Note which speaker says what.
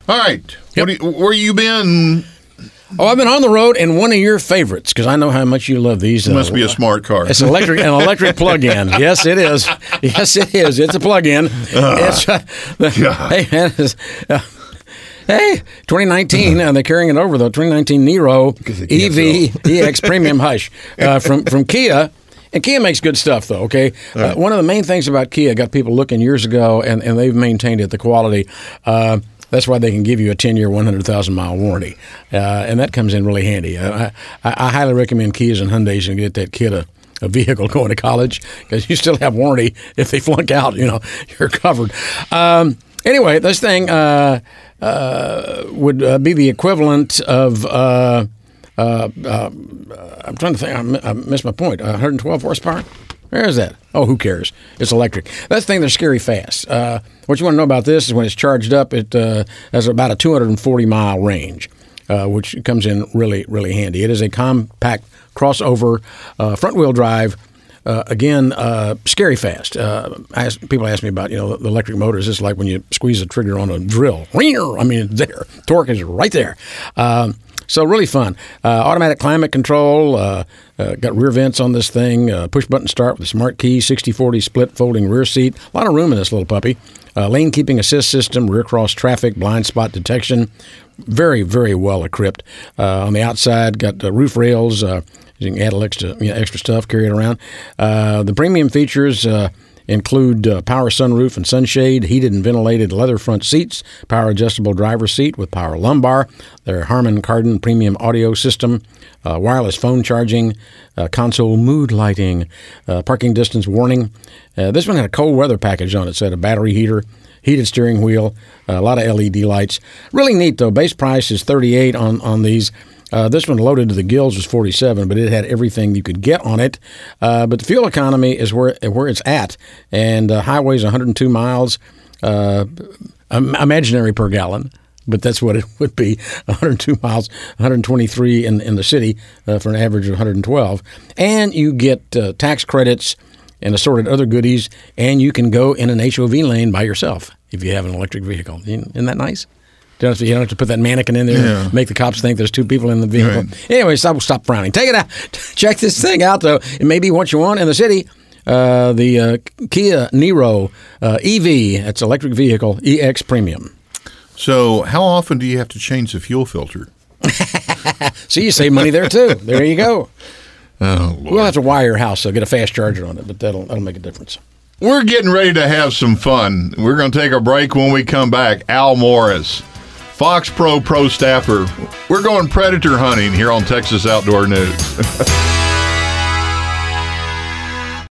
Speaker 1: All right.
Speaker 2: Yep.
Speaker 1: Where you been?
Speaker 2: Oh, I've been on the road in one of your favorites because I know how much you love these.
Speaker 1: It must be a smart car.
Speaker 2: It's an electric plug-in. Yes, it is. Yes, it is. It's a plug-in. Hey, man. Hey, 2019, and they're carrying it over, though. 2019 Niro EV EX Premium Hush from Kia. And Kia makes good stuff, though, okay? Right. One of the main things about Kia got people looking years ago, and they've maintained it, the quality. That's why they can give you a 10-year, 100,000-mile warranty. And that comes in really handy. I highly recommend Kias and Hyundais and get that kid a vehicle going to college because you still have warranty. If they flunk out, you're covered. Anyway, this thing would be the equivalent of I'm trying to think. I missed my point. 112 horsepower? Where is that? Oh, who cares? It's electric. That thing, they're scary fast. What you want to know about this is when it's charged up, it has about a 240-mile range, which comes in really, really handy. It is a compact crossover, front-wheel drive. Again, scary fast. People ask me about, the electric motors. It's like when you squeeze the trigger on a drill. I mean, it's there. Torque is right there. So really fun. Automatic climate control. Got rear vents on this thing. Push-button start with a smart key. 60/40 split folding rear seat. A lot of room in this little puppy. Lane keeping assist system. Rear cross traffic. Blind spot detection. Very, very well equipped. On the outside, got roof rails. You can add extra stuff, carry it around. The premium features include power sunroof and sunshade, heated and ventilated leather front seats, power adjustable driver's seat with power lumbar, their Harman Kardon premium audio system, wireless phone charging, console mood lighting, parking distance warning. This one had a cold weather package on it. It had a battery heater, heated steering wheel, a lot of LED lights. Really neat, though. Base price is $38 on these. This one loaded to the gills was $47, but it had everything you could get on it. But the fuel economy is where it's at, and highway's 102 miles, imaginary per gallon, but that's what it would be, 102 miles, 123 in the city for an average of 112. And you get tax credits and assorted other goodies, and you can go in an HOV lane by yourself if you have an electric vehicle. Isn't that nice? You don't have to put that mannequin in there and make the cops think there's two people in the vehicle. Right. Anyway, stop frowning. Take it out. Check this thing out, though. It may be what you want in the city. The Kia Niro EV, that's electric vehicle, EX Premium.
Speaker 1: So how often do you have to change the fuel filter?
Speaker 2: See, you save money there, too. There you go.
Speaker 1: Oh, Lord.
Speaker 2: We'll have to wire your house, so get a fast charger on it, but that'll make a difference.
Speaker 1: We're getting ready to have some fun. We're going to take a break. When we come back, Al Morris, Fox Pro staffer. We're going predator hunting here on Texas Outdoor News.